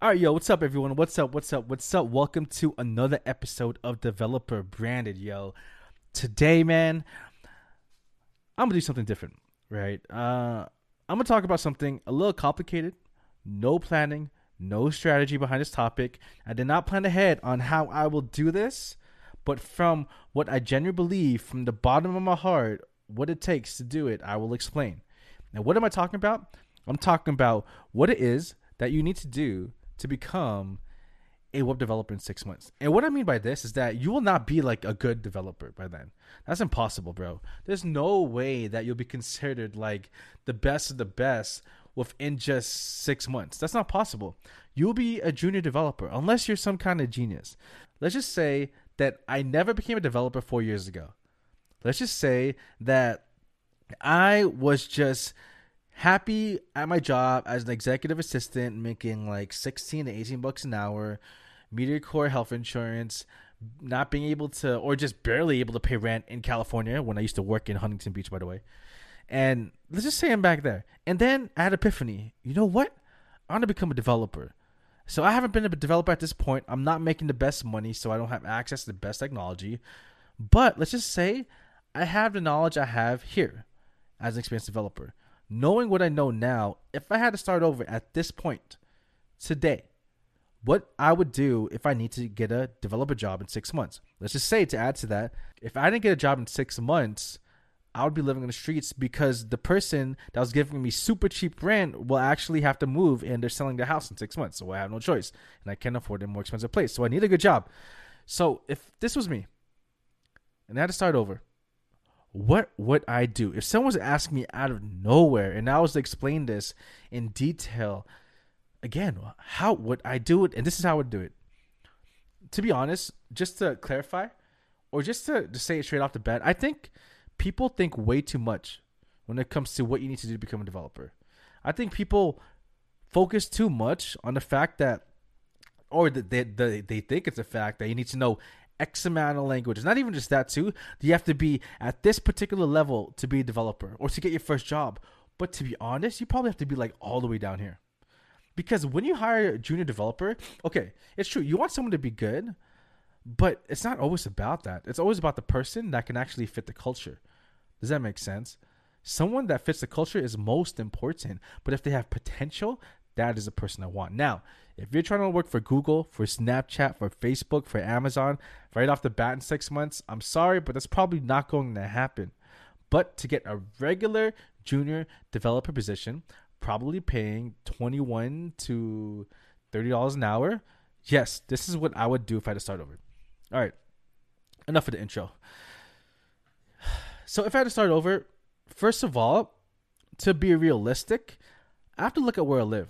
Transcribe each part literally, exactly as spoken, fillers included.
All right, yo, what's up, everyone? What's up? What's up? What's up? Welcome to another episode of Developer Branded, yo. Today, man, I'm gonna do something different, right? Uh, I'm gonna talk about something a little complicated. No planning, no strategy behind this topic. I did not plan ahead on how I will do this, but from what I genuinely believe, from the bottom of my heart, what it takes to do it, I will explain. Now, what am I talking about? I'm talking about what it is that you need to do to become a web developer in six months. And what I mean by this is that you will not be like a good developer by then. That's impossible, bro. There's no way that you'll be considered like the best of the best within just six months. That's not possible. You'll be a junior developer unless you're some kind of genius. Let's just say that I never became a developer four years ago. Let's just say that I was just happy at my job as an executive assistant, making like sixteen to eighteen bucks an hour, Meteor Core health insurance, not being able to, or just barely able to pay rent in California when I used to work in Huntington Beach, by the way. And let's just say I'm back there. And then I had epiphany. You know what? I want to become a developer. So I haven't been a developer at this point. I'm not making the best money, so I don't have access to the best technology. But let's just say I have the knowledge I have here as an experienced developer. Knowing what I know now, if I had to start over at this point today, what I would do if I need to get a developer job in six months. Let's just say, to add to that, if I didn't get a job in six months, I would be living on the streets because the person that was giving me super cheap rent will actually have to move and they're selling their house in six months. So I have no choice and I can't afford a more expensive place. So I need a good job. So if this was me and I had to start over, what would I do? If someone was asking me out of nowhere and I was to explain this in detail, again, how would I do it? And this is how I would do it. To be honest, just to clarify, or just to, to say it straight off the bat, I think people think way too much when it comes to what you need to do to become a developer. I think people focus too much on the fact that, or they, they, they think it's a fact that you need to know X amount of languages. Not even just that too. You have to be at this particular level to be a developer or to get your first job. But to be honest, you probably have to be like all the way down here. Because when you hire a junior developer, okay, it's true. You want someone to be good, but it's not always about that. It's always about the person that can actually fit the culture. Does that make sense? Someone that fits the culture is most important. But if they have potential, that is the person I want. Now, if you're trying to work for Google, for Snapchat, for Facebook, for Amazon, right off the bat in six months, I'm sorry, but that's probably not going to happen. But to get a regular junior developer position, probably paying twenty-one to thirty dollars an hour, yes, this is what I would do if I had to start over. All right, enough of the intro. So if I had to start over, first of all, to be realistic, I have to look at where I live.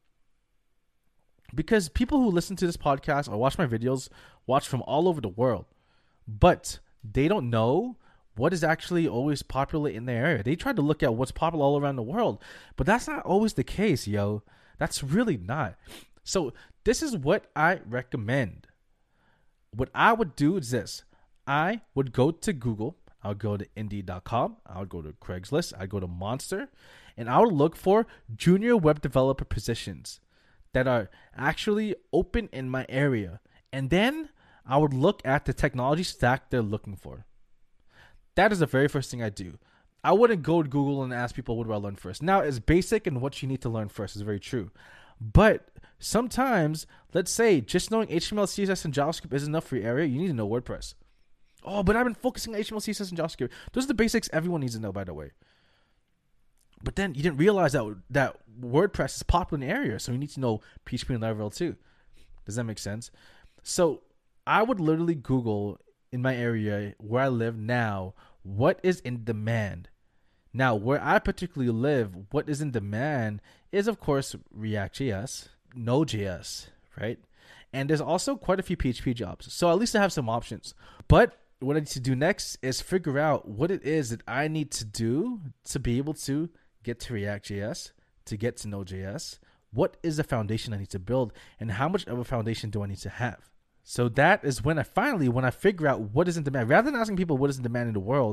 Because people who listen to this podcast or watch my videos watch from all over the world. But they don't know what is actually always popular in their area. They try to look at what's popular all around the world. But that's not always the case, yo. That's really not. So this is what I recommend. What I would do is this. I would go to Google. I would go to Indeed dot com. I would go to Craigslist. I'd go to Monster. And I would look for junior web developer positions that are actually open in my area. And then I would look at the technology stack they're looking for. That is the very first thing I do. I wouldn't go to Google and ask people, what do I learn first? Now, it's basic and what you need to learn first is very true. But sometimes, let's say, just knowing H T M L, C S S, and JavaScript isn't enough for your area. You need to know WordPress. Oh, but I've been focusing on H T M L, C S S, and JavaScript. Those are the basics everyone needs to know, by the way. But then you didn't realize that that WordPress is popular in the area, so you need to know P H P and Laravel too. Does that make sense? So I would literally Google in my area where I live now, what is in demand? Now, where I particularly live, what is in demand is, of course, React.js, Node.js, right? And there's also quite a few P H P jobs. So at least I have some options. But what I need to do next is figure out what it is that I need to do to be able to get to React.js, to get to Node.js. What is the foundation I need to build, and how much of a foundation do I need to have? So that is when I finally, when I figure out what is in demand, rather than asking people what is in demand in the world,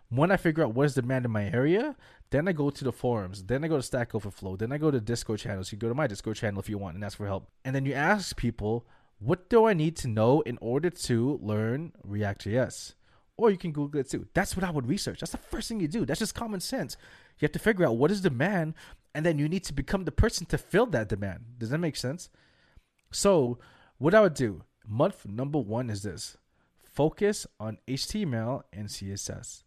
When I figure out what is demand in my area, then I go to the forums. Then I go to Stack Overflow. Then I go to Discord channels. You go to my Discord channel if you want and ask for help. And then you ask people, what do I need to know in order to learn React.js? Or you can Google it too. That's what I would research. That's the first thing you do. That's just common sense. You have to figure out what is demand, and then you need to become the person to fill that demand. Does that make sense? So what I would do, month number one is this. Focus on H T M L and C S S.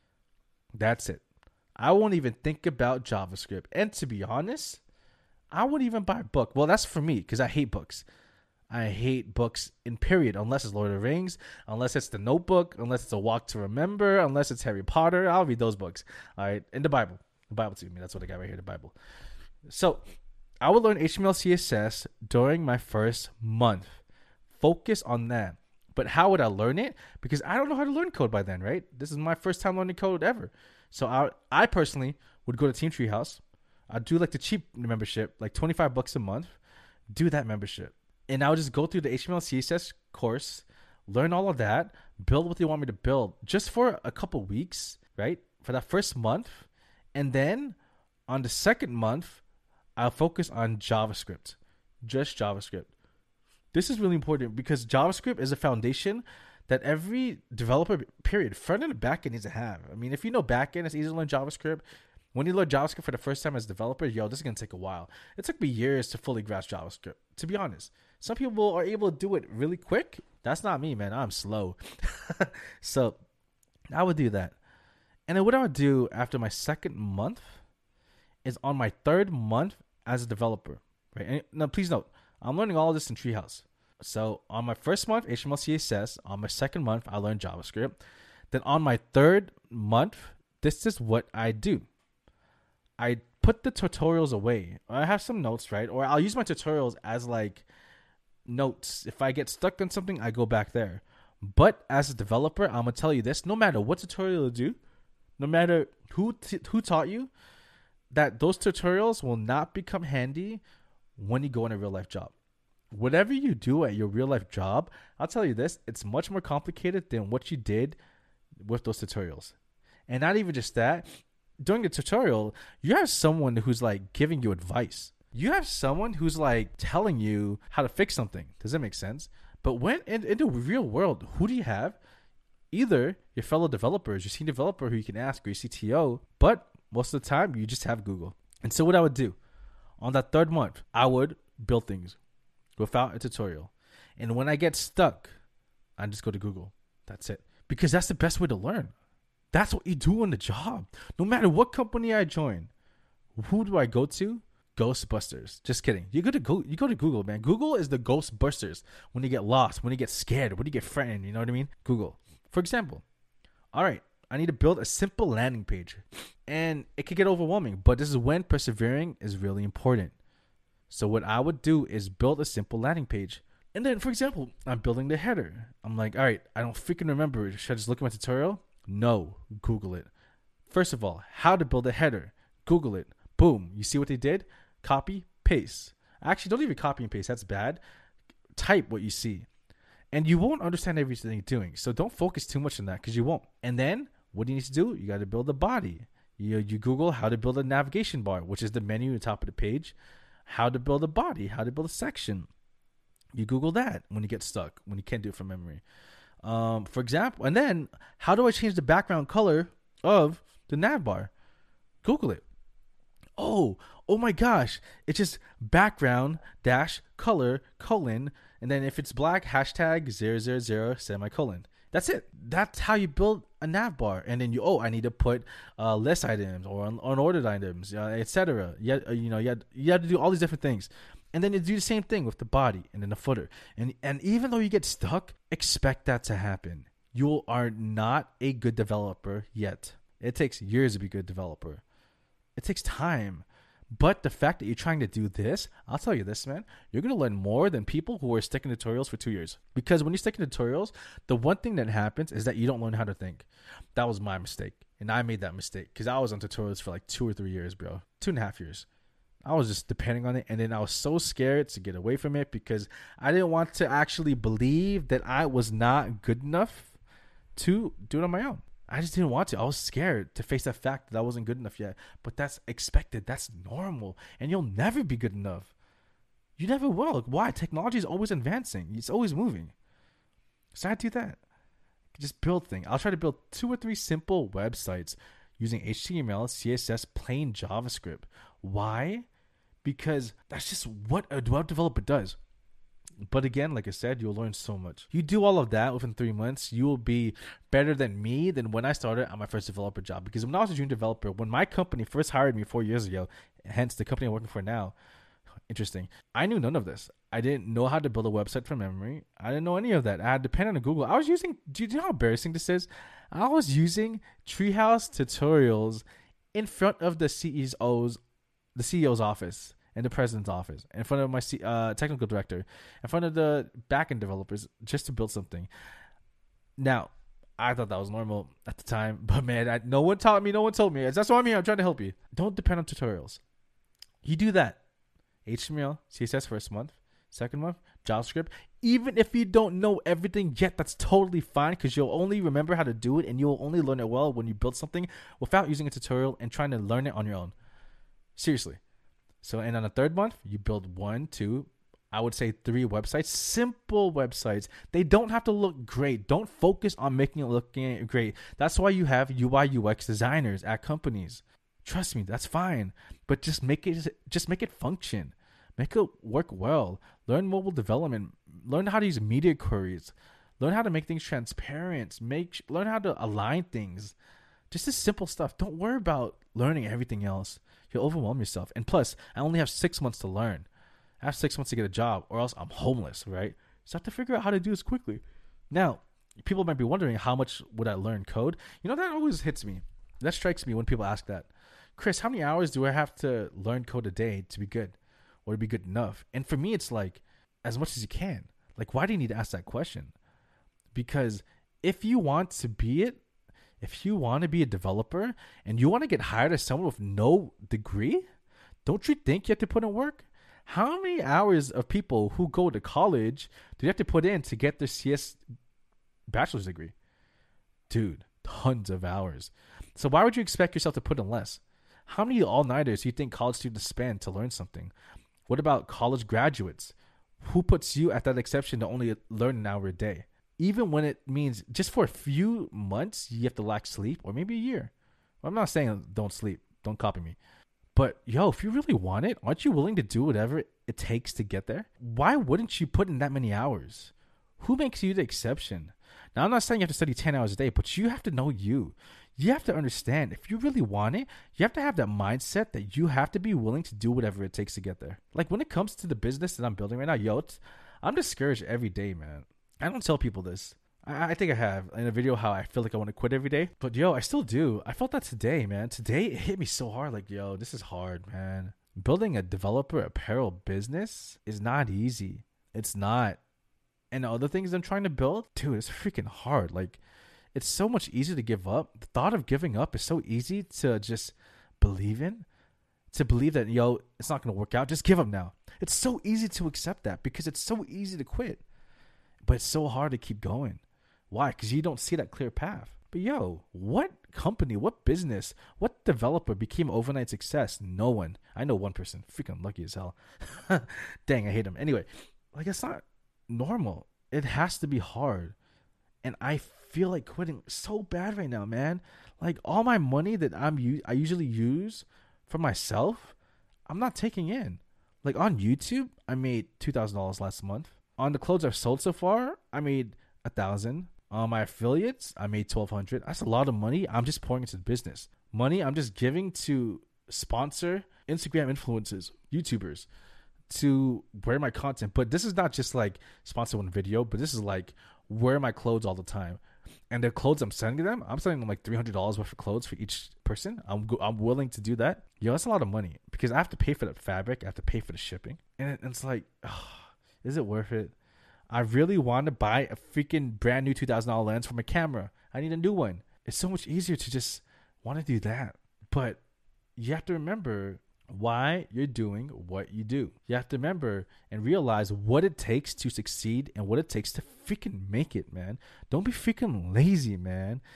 That's it. I won't even think about JavaScript. And to be honest, I wouldn't even buy a book. Well, that's for me because I hate books. I hate books in period, unless it's Lord of the Rings, unless it's The Notebook, unless it's A Walk to Remember, unless it's Harry Potter. I'll read those books. All right. And the Bible. The Bible to me. That's what I got right here, the Bible. So I would learn H T M L, C S S during my first month. Focus on that. But how would I learn it? Because I don't know how to learn code by then, right? This is my first time learning code ever. So I, I personally would go to Team Treehouse. I'd do like the cheap membership, like twenty-five bucks a month. Do that membership. And I would just go through the H T M L, C S S course, learn all of that, build what they want me to build just for a couple weeks, right? For that first month. And then on the second month, I'll focus on JavaScript, just JavaScript. This is really important because JavaScript is a foundation that every developer, period, front end and back end needs to have. I mean, if you know back end, it's easy to learn JavaScript. When you learn JavaScript for the first time as a developer, yo, this is going to take a while. It took me years to fully grasp JavaScript, to be honest. Some people are able to do it really quick. That's not me, man. I'm slow. So I would do that. And then what I would do after my second month is on my third month as a developer, right? And now, please note, I'm learning all of this in Treehouse. So on my first month, H T M L, C S S. On my second month, I learned JavaScript. Then on my third month, this is what I do. I put the tutorials away. I have some notes, right? Or I'll use my tutorials as like notes. If I get stuck on something, I go back there. But as a developer, I'm going to tell you this. No matter what tutorial you do, no matter who t- who taught you, that those tutorials will not become handy when you go in a real life job. Whatever you do at your real life job, I'll tell you this, it's much more complicated than what you did with those tutorials. And not even just that, during the tutorial, you have someone who's like giving you advice. You have someone who's like telling you how to fix something. Does that make sense? But when in, in the real world, who do you have? Either your fellow developers, your senior developer who you can ask, or your C T O, but most of the time you just have Google. And so what I would do on that third month, I would build things without a tutorial. And when I get stuck, I just go to Google. That's it. Because that's the best way to learn. That's what you do on the job. No matter what company I join, who do I go to? Ghostbusters. Just kidding. You go to go. You go to Google, man. Google is the Ghostbusters. When you get lost, when you get scared, when you get frightened, you know what I mean? Google. For example, all right, I need to build a simple landing page, and it could get overwhelming. But this is when persevering is really important. So what I would do is build a simple landing page. And then, for example, I'm building the header. I'm like, all right, I don't freaking remember. Should I just look at my tutorial? No, Google it. First of all, how to build a header. Google it. Boom. You see what they did? Copy, paste. Actually, don't even copy and paste. That's bad. Type what you see. And you won't understand everything you're doing. So don't focus too much on that because you won't. And then what do you need to do? You got to build a body. You, you Google how to build a navigation bar, which is the menu at the top of the page. How to build a body. How to build a section. You Google that when you get stuck, when you can't do it from memory. Um, for example, and then how do I change the background color of the nav bar? Google it. Oh, oh my gosh. It's just background dash color colon. And then if it's black, hashtag zero zero zero semicolon. That's it. That's how you build a nav bar. And then you, oh, I need to put uh, list items or un- unordered items, uh, et cetera. You, uh, you know, you had, you have to do all these different things. And then you do the same thing with the body and then the footer. And and even though you get stuck, expect that to happen. You are not a good developer yet. It takes years to be a good developer. It takes time. But the fact that you're trying to do this, I'll tell you this, man, you're going to learn more than people who are sticking to tutorials for two years. Because when you stick to tutorials, the one thing that happens is that you don't learn how to think. That was my mistake. And I made that mistake because I was on tutorials for like two or three years, bro. Two and a half years. I was just depending on it. And then I was so scared to get away from it because I didn't want to actually believe that I was not good enough to do it on my own. I just didn't want to. I was scared to face that fact that I wasn't good enough yet. But that's expected. That's normal. And you'll never be good enough. You never will. Why? Technology is always advancing. It's always moving. So I do that. Just build things. I'll try to build two or three simple websites using H T M L, C S S, plain JavaScript. Why? Because that's just what a web developer does. But again, like I said, you'll learn so much. You do all of that within three months, you will be better than me than when I started on my first developer job. Because when I was a junior developer, when my company first hired me four years ago, hence the company I'm working for now, interesting, I knew none of this. I didn't know how to build a website from memory. I didn't know any of that. I had to depend on Google. I was using, do you know how embarrassing this is? I was using Treehouse tutorials in front of the C E O's, the C E O's office. In the president's office, in front of my uh, technical director, in front of the backend developers, just to build something. Now, I thought that was normal at the time, but man, I, no one taught me, no one told me. That's why I'm here. I'm trying to help you. Don't depend on tutorials. You do that. H T M L, C S S first month, second month, JavaScript. Even if you don't know everything yet, that's totally fine because you'll only remember how to do it and you'll only learn it well when you build something without using a tutorial and trying to learn it on your own. Seriously. So, and on the third month, you build one, two, I would say three websites, simple websites. They don't have to look great. Don't focus on making it look great. That's why you have U I U X designers at companies. Trust me, that's fine. But just make it, just make it function. Make it work well. Learn mobile development. Learn how to use media queries. Learn how to make things transparent. Make learn how to align things. Just this simple stuff. Don't worry about learning everything else. You'll overwhelm yourself. And plus, I only have six months to learn. I have six months to get a job or else I'm homeless, right? So I have to figure out how to do this quickly. Now, people might be wondering how much would I learn code? You know, that always hits me. That strikes me when people ask that. Chris, how many hours do I have to learn code a day to be good or to be good enough? And for me, it's like as much as you can. Like, why do you need to ask that question? Because if you want to be it, if you want to be a developer and you want to get hired as someone with no degree, don't you think you have to put in work? How many hours of people who go to college do you have to put in to get their C S bachelor's degree? Dude, tons of hours. So why would you expect yourself to put in less? How many all-nighters do you think college students spend to learn something? What about college graduates? Who puts you at that exception to only learn an hour a day? Even when it means just for a few months, you have to lack sleep or maybe a year. Well, I'm not saying don't sleep. Don't copy me. But, yo, if you really want it, aren't you willing to do whatever it takes to get there? Why wouldn't you put in that many hours? Who makes you the exception? Now, I'm not saying you have to study ten hours a day, but you have to know you. You have to understand, if you really want it, you have to have that mindset that you have to be willing to do whatever it takes to get there. Like, when it comes to the business that I'm building right now, yo, it's, I'm discouraged every day, man. I don't tell people this. I, I think I have in a video how I feel like I want to quit every day. But yo, I still do. I felt that today, man. Today it hit me so hard. Like, yo, this is hard, man. Building a developer apparel business is not easy. It's not. And the other things I'm trying to build, dude, it's freaking hard. Like, it's so much easier to give up. The thought of giving up is so easy to just believe in. To believe that, yo, it's not going to work out. Just give up now. It's so easy to accept that because it's so easy to quit. But it's so hard to keep going. Why? Because you don't see that clear path. But yo, what company, what business, what developer became overnight success? No one. I know one person. Freaking lucky as hell. Dang, I hate him. Anyway, like, it's not normal. It has to be hard. And I feel like quitting so bad right now, man. Like, all my money that I'm u- I usually use for myself, I'm not taking in. Like, on YouTube, I made two thousand dollars last month. On the clothes I've sold so far, I made a thousand. On my affiliates, I made twelve hundred. That's a lot of money. I'm just pouring into the business. Money I'm just giving to sponsor Instagram influencers, YouTubers, to wear my content. But this is not just like sponsor one video, but this is like wear my clothes all the time. And the clothes I'm sending them, I'm sending them like three hundred dollars worth of clothes for each person. I'm I'm willing to do that. Yo, that's a lot of money because I have to pay for the fabric. I have to pay for the shipping. And it's like, oh, is it worth it? I really want to buy a freaking brand new two thousand dollars lens for my camera. I need a new one. It's so much easier to just want to do that. But you have to remember why you're doing what you do. You have to remember and realize what it takes to succeed and what it takes to freaking make it, man. Don't be freaking lazy, man.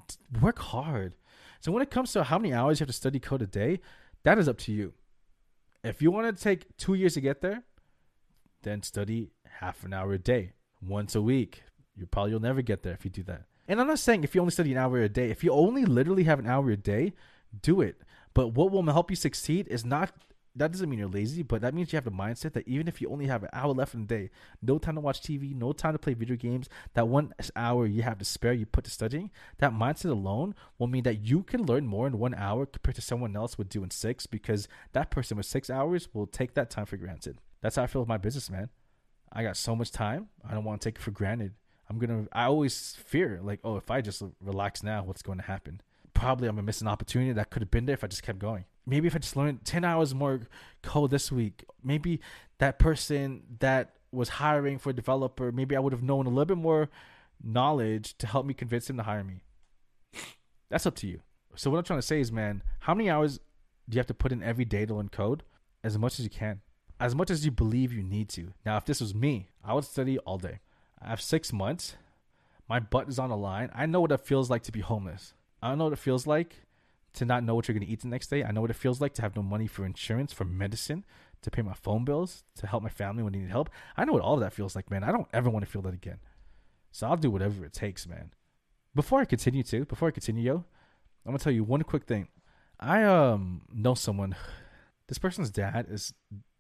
Work hard. So when it comes to how many hours you have to study code a day, that is up to you. If you want to take two years to get there, then study half an hour a day, once a week. You probably will never get there if you do that. And I'm not saying if you only study an hour a day. If you only literally have an hour a day, do it. But what will help you succeed is not, that doesn't mean you're lazy, but that means you have the mindset that even if you only have an hour left in the day, no time to watch T V, no time to play video games, that one hour you have to spare you put to studying, that mindset alone will mean that you can learn more in one hour compared to someone else would do in six, because that person with six hours will take that time for granted. That's how I feel with my business, man. I got so much time. I don't want to take it for granted. I'm going to, I always fear like, oh, if I just relax now, what's going to happen? Probably I'm going to miss an opportunity that could have been there if I just kept going. Maybe if I just learned ten hours more code this week, maybe that person that was hiring for a developer, maybe I would have known a little bit more knowledge to help me convince him to hire me. That's up to you. So what I'm trying to say is, man, how many hours do you have to put in every day to learn code? As much as you can. As much as you believe you need to. Now, if this was me, I would study all day. I have six months. My butt is on the line. I know what it feels like to be homeless. I know what it feels like to not know what you're going to eat the next day. I know what it feels like to have no money for insurance, for medicine, to pay my phone bills, to help my family when they need help. I know what all of that feels like, man. I don't ever want to feel that again. So I'll do whatever it takes, man. Before I continue to, before I continue, yo, I'm going to tell you one quick thing. I um know someone. This person's dad is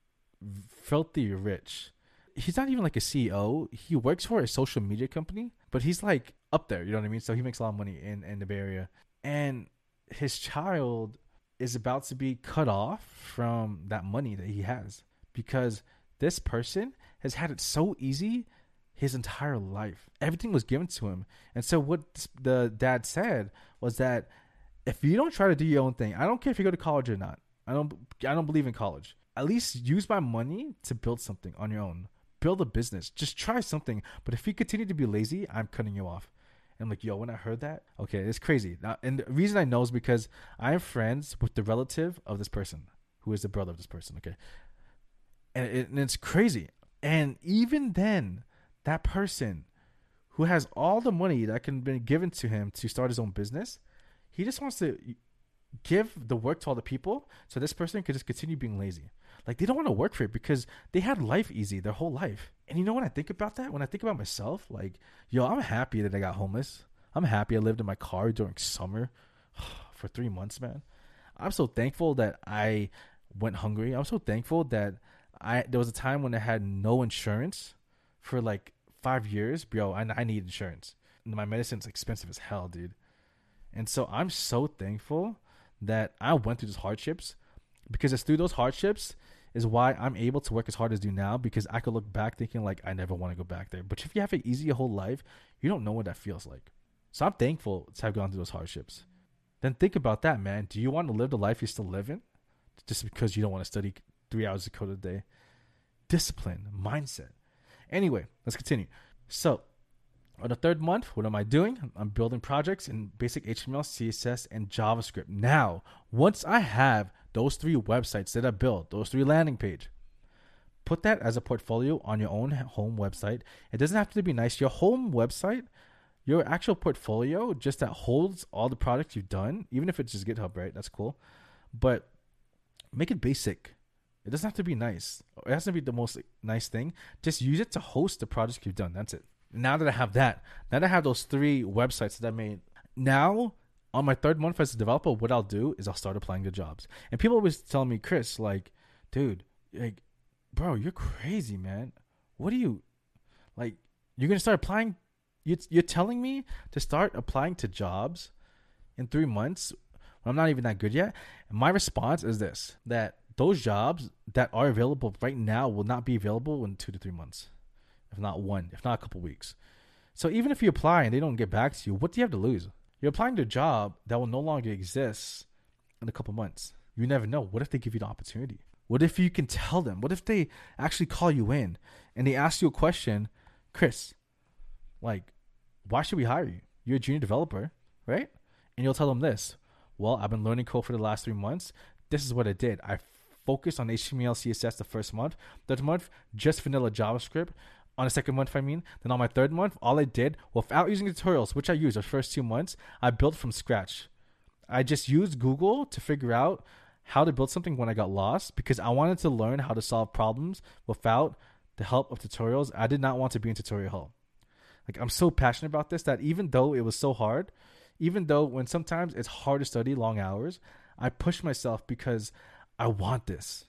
filthy rich. He's not even like a C E O. He works for a social media company, but he's like up there, you know what I mean? So he makes a lot of money in, in the Bay Area. And his child is about to be cut off from that money that he has because this person has had it so easy his entire life. Everything was given to him. And so what the dad said was that if you don't try to do your own thing, I don't care if you go to college or not. I don't I don't believe in college. At least use my money to build something on your own. Build a business. Just try something. But if you continue to be lazy, I'm cutting you off. And I'm like, yo, when I heard that, okay, it's crazy. Now, and the reason I know is because I'm friends with the relative of this person, who is the brother of this person, okay? And, it, and it's crazy. And even then, that person who has all the money that can be given to him to start his own business, he just wants to give the work to all the people so this person could just continue being lazy. Like, they don't want to work for it because they had life easy their whole life. And you know, when I think about that, when I think about myself, like, yo, I'm happy that I got homeless. I'm happy I lived in my car during summer for three months, man. I'm so thankful that I went hungry. I'm so thankful that I there was a time when I had no insurance for like five years. Bro, I, I need insurance. My medicine's expensive as hell, dude. And so I'm so thankful that I went through those hardships, because it's through those hardships is why I'm able to work as hard as I do now, because I could look back thinking like I never want to go back there. But if you have it easy your whole life, you don't know what that feels like. So I'm thankful to have gone through those hardships. Then think about that, man. Do you want to live the life you're still living just because you don't want to study three hours of code a day? Discipline, mindset. Anyway, let's continue. So on the third month, what am I doing? I'm building projects in basic H T M L, C S S, and JavaScript. Now, once I have those three websites that I built, those three landing page, put that as a portfolio on your own home website. It doesn't have to be nice. Your home website, your actual portfolio, just that holds all the products you've done, even if it's just GitHub, right? That's cool. But make it basic. It doesn't have to be nice. It has to be the most nice thing. Just use it to host the projects you've done. That's it. Now that I have that, now that I have those three websites that I made, now on my third month as a developer, what I'll do is I'll start applying to jobs. And people always tell me, Chris, like, dude, like, bro, you're crazy, man. What are you, like, you're going to start applying? You're, you're telling me to start applying to jobs in three months when I'm not even that good yet? And my response is this, that those jobs that are available right now will not be available in two to three months. If not one, if not a couple weeks. So even if you apply and they don't get back to you, what do you have to lose? You're applying to a job that will no longer exist in a couple months. You never know. What if they give you the opportunity? What if you can tell them? What if they actually call you in and they ask you a question? Chris, like, why should we hire you? You're a junior developer, right? And you'll tell them this. Well, I've been learning code for the last three months. This is what I did. I focused on H T M L, C S S the first month. Third month, just vanilla JavaScript. On the second month, I mean. Then on my third month, all I did, without using tutorials, which I used the first two months, I built from scratch. I just used Google to figure out how to build something when I got lost because I wanted to learn how to solve problems without the help of tutorials. I did not want to be in tutorial hell. Like, I'm so passionate about this that even though it was so hard, even though when sometimes it's hard to study long hours, I push myself because I want this.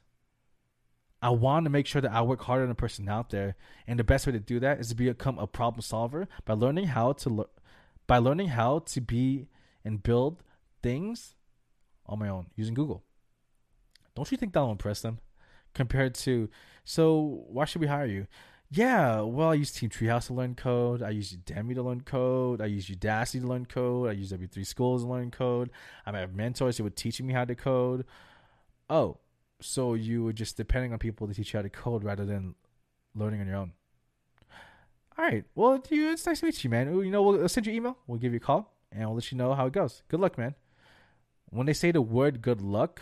I want to make sure that I work harder than a person out there. And the best way to do that is to become a problem solver by learning how to le- by learning how to be and build things on my own using Google. Don't you think that'll impress them? Compared to, so why should we hire you? Yeah, well, I use Team Treehouse to learn code. I use Udemy to learn code. I use Udacity to learn code. I use W three Schools to learn code. I have mentors who were teaching me how to code. Oh, so you were just depending on people to teach you how to code rather than learning on your own. All right. Well, dude, it's nice to meet you, man. You know, we'll send you an email. We'll give you a call, and we'll let you know how it goes. Good luck, man. When they say the word good luck,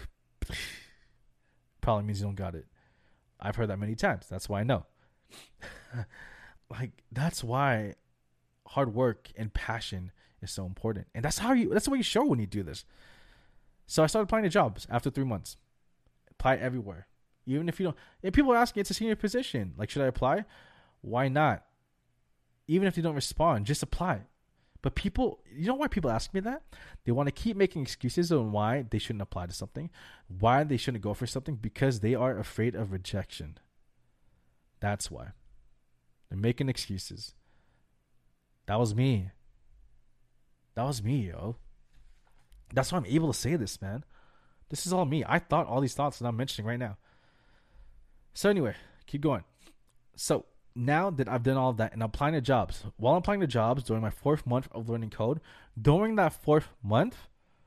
probably means you don't got it. I've heard that many times. That's why I know. Like, that's why hard work and passion is so important. And that's how you, that's the way you show when you do this. So I started applying to jobs after three months. Apply everywhere. Even if you don't, if people are asking, it's a senior position. Like, should I apply? Why not? Even if they don't respond, just apply. But people, you know why people ask me that? They want to keep making excuses on why they shouldn't apply to something, why they shouldn't go for something, because they are afraid of rejection. That's why. They're making excuses. That was me. That was me, yo. That's why I'm able to say this, man. This is all me. I thought all these thoughts that I'm mentioning right now. So anyway, keep going. So now that I've done all of that and I'm applying to jobs, while I'm applying to jobs during my fourth month of learning code, during that fourth month,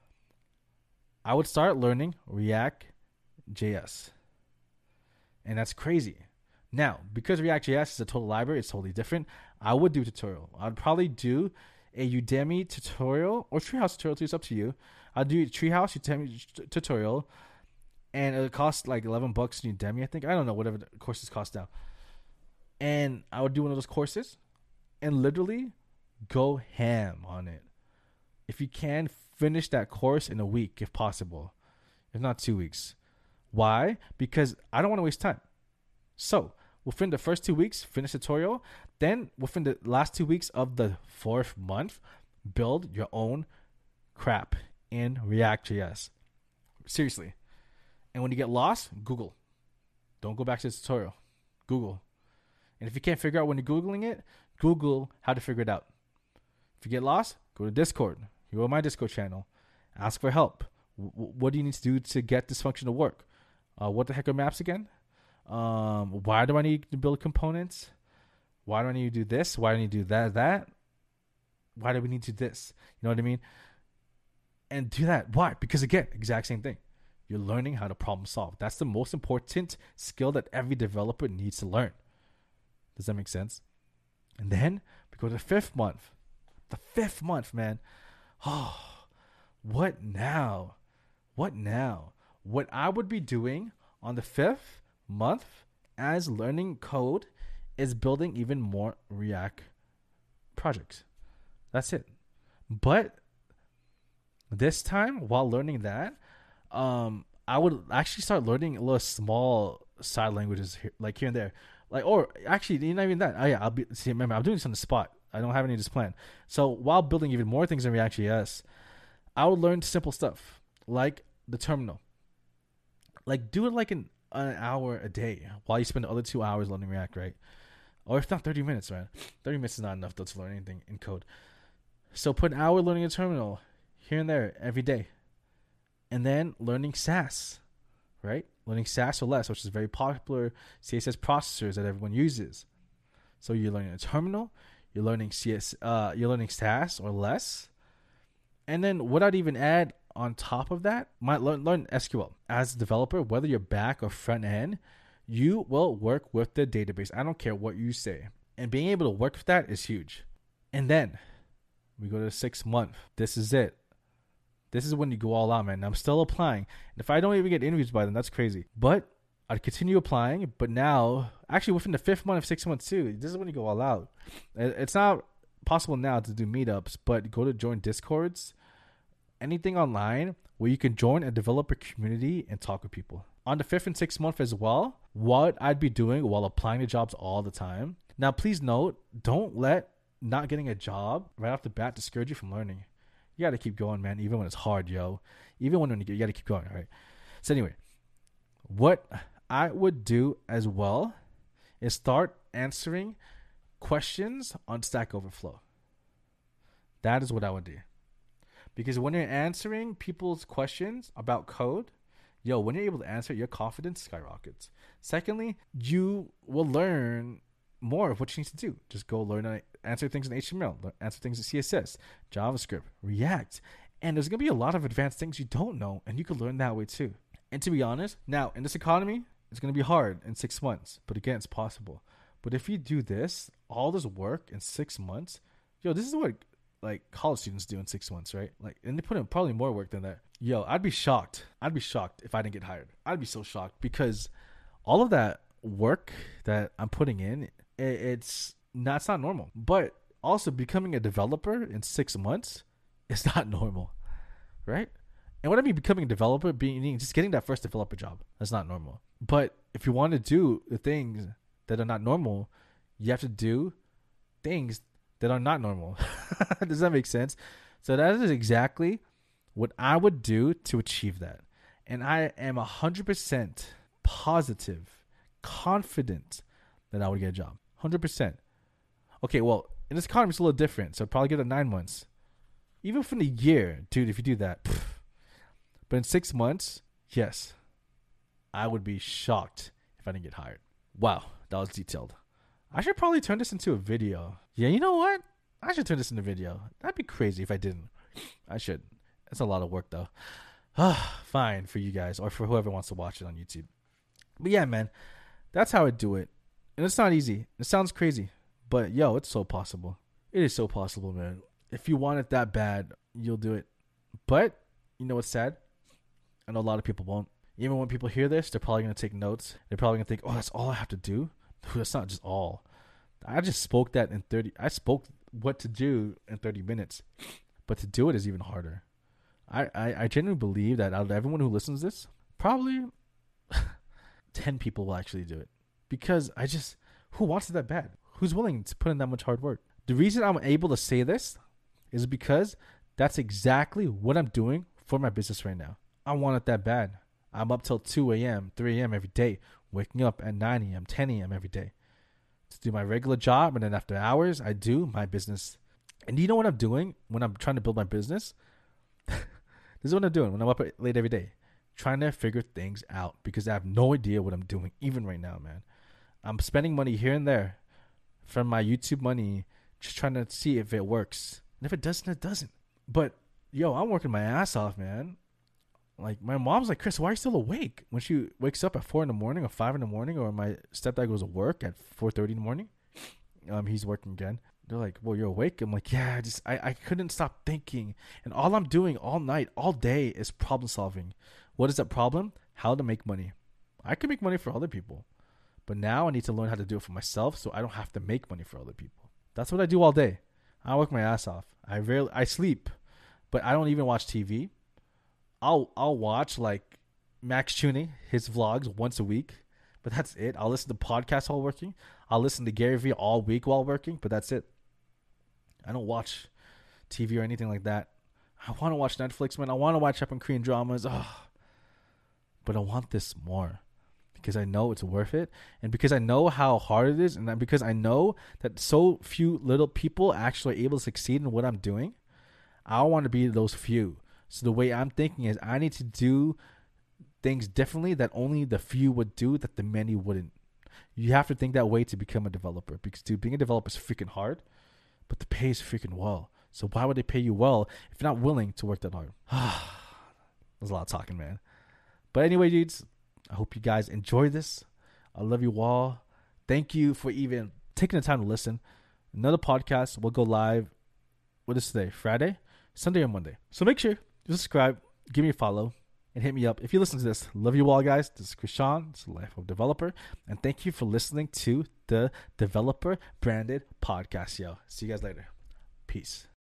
I would start learning React J S. And that's crazy. Now, because React J S is a total library, it's totally different. I would do a tutorial. I'd probably do a Udemy tutorial or Treehouse tutorial too. It's up to you. I'll do a Treehouse Udemy t- tutorial, and it costs like eleven bucks in Udemy, I think. I don't know, whatever the courses cost now. And I would do one of those courses and literally go ham on it. If you can, finish that course in a week if possible, if not two weeks. Why? Because I don't want to waste time. So within the first two weeks, finish the tutorial. Then within the last two weeks of the fourth month, build your own crap in React J S. Seriously. And when you get lost, Google. Don't go back to the tutorial. Google. And if you can't figure out when you're Googling it, Google how to figure it out. If you get lost, go to Discord. You go to my Discord channel. Ask for help. W- what do you need to do to get this function to work? Uh, what the heck are maps again? Um, why do I need to build components? Why do I need to do this? Why do I need to do that? That? Why do we need to do this? You know what I mean? And do that. Why? Because again, exact same thing. You're learning how to problem solve. That's the most important skill that every developer needs to learn. Does that make sense? And then we go to the fifth month. The fifth month, man. Oh, what now? What now? What I would be doing on the fifth month as learning code is building even more React projects. That's it. But this time, while learning that, um, I would actually start learning a little small side languages here, like here and there. Like, or actually, not even that. I, I'll be see. Remember, I'm doing this on the spot. I don't have any of this planned. So while building even more things in React J S, I would learn simple stuff like the terminal. Like, do it like an, an hour a day while you spend the other two hours learning React, right? Or if not, thirty minutes, man. thirty minutes is not enough though to learn anything in code. So put an hour learning a terminal here and there every day, and then learning Sass, right? Learning Sass or less, which is a very popular C S S processors that everyone uses. So you're learning a terminal, you're learning C S, uh, you're learning Sass or less, and then what I'd even add on top of that, might learn learn S Q L. As a developer, whether you're back or front end, you will work with the database. I don't care what you say, and being able to work with that is huge. And then we go to the sixth month. This is it. This is when you go all out, man. I'm still applying. And if I don't even get interviews by then, that's crazy. But I'd continue applying, but now, actually within the fifth month of six months too, this is when you go all out. It's not possible now to do meetups, but go to join Discords, anything online where you can join a developer community and talk with people. On the fifth and sixth month as well, what I'd be doing while applying to jobs all the time. Now, please note, don't let not getting a job right off the bat discourage you from learning. You got to keep going, man, even when it's hard, yo. Even when you got to keep going, all right? So anyway, what I would do as well is start answering questions on Stack Overflow. That is what I would do. Because when you're answering people's questions about code, yo, when you're able to answer, your confidence skyrockets. Secondly, you will learn more of what you need to do. Just go learn, answer things in H T M L, answer things in C S S, JavaScript, React. And there's going to be a lot of advanced things you don't know, and you can learn that way too. And to be honest, now in this economy, it's going to be hard in six months. But again, it's possible. But if you do this, all this work in six months, yo, this is what like college students do in six months, right? Like, and they put in probably more work than that. Yo, I'd be shocked. I'd be shocked if I didn't get hired. I'd be so shocked because all of that work that I'm putting in, it, it's not, it's not normal. But also becoming a developer in six months is not normal, right? And what I mean becoming a developer, being just getting that first developer job, that's not normal. But if you want to do the things that are not normal, you have to do things that are not normal. Does that make sense? So that is exactly what I would do to achieve that. And I am one hundred percent positive, confident that I would get a job. one hundred percent. Okay, well, in this economy, it's a little different. So I'd probably get it nine months. Even from the year, dude, if you do that. Pff. But in six months, yes, I would be shocked if I didn't get hired. Wow, that was detailed. I should probably turn this into a video. Yeah, you know what? I should turn this into a video. That'd be crazy if I didn't. I should. It's a lot of work, though. Fine for you guys or for whoever wants to watch it on YouTube. But yeah, man, that's how I do it. And it's not easy. It sounds crazy. But, yo, it's so possible. It is so possible, man. If you want it that bad, you'll do it. But, you know what's sad? I know a lot of people won't. Even when people hear this, they're probably going to take notes. They're probably going to think, oh, that's all I have to do? That's not just all. I just spoke that in thirty. I spoke what to do in thirty minutes. But to do it is even harder. I, I, I genuinely believe that out of everyone who listens to this, probably ten people will actually do it. Because I just, who wants it that bad? Who's willing to put in that much hard work? The reason I'm able to say this is because that's exactly what I'm doing for my business right now. I want it that bad. I'm up till two a.m., three a.m. every day, waking up at nine a.m., ten a.m. every day to do my regular job. And then after hours, I do my business. And do you know what I'm doing when I'm trying to build my business? This is what I'm doing when I'm up late every day, trying to figure things out because I have no idea what I'm doing, even right now, man. I'm spending money here and there from my YouTube money, just trying to see if it works. And if it doesn't, it doesn't. But, yo, I'm working my ass off, man. Like, my mom's like, Chris, why are you still awake? When she wakes up at four in the morning or five in the morning, or my stepdad goes to work at four thirty in the morning, um, he's working again. They're like, well, you're awake? I'm like, yeah, I just, I, I couldn't stop thinking. And all I'm doing all night, all day is problem solving. What is that problem? How to make money. I can make money for other people. But now I need to learn how to do it for myself so I don't have to make money for other people. That's what I do all day. I work my ass off. I rarely, I sleep, but I don't even watch T V. I'll I'll watch like Max Tuning, his vlogs once a week, but that's it. I'll listen to podcasts while working. I'll listen to Gary Vee all week while working, but that's it. I don't watch T V or anything like that. I want to watch Netflix, man. I want to watch up on Korean dramas. Oh, but I want this more because I know it's worth it, and because I know how hard it is, and because I know that so few little people actually are able to succeed in what I'm doing. I want to be those few. So the way I'm thinking is I need to do things differently that only the few would do that the many wouldn't. You have to think that way to become a developer because, dude, being a developer is freaking hard, but the pay is freaking well. So why would they pay you well if you're not willing to work that hard? There's a lot of talking, man. But anyway, dudes, I hope you guys enjoy this. I love you all. Thank you for even taking the time to listen. Another podcast will go live. What is today? Friday? Sunday or Monday. So make sure you subscribe, give me a follow, and hit me up. If you listen to this, love you all, guys. This is Krishan. It's the Life of Developer. And thank you for listening to the Developer Branded Podcast, yo. See you guys later. Peace.